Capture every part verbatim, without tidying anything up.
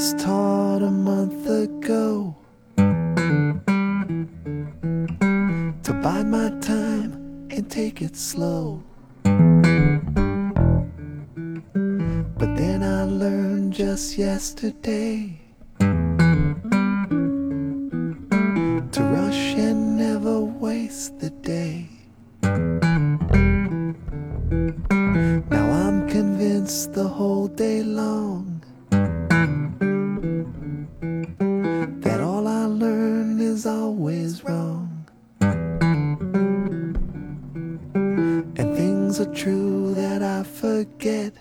was taught a month ago to bide my time and take it slow. But then I learned just yesterday to rush and never waste the day. Now I'm convinced the whole day long that all I learn is always wrong, and things are true that I forget,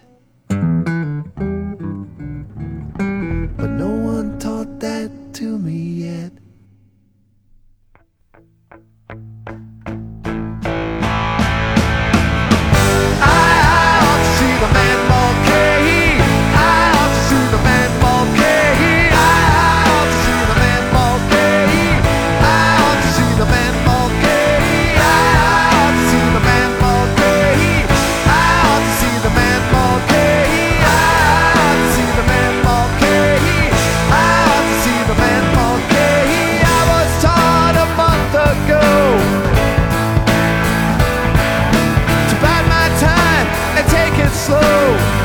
but no one taught that to me yet. Slow.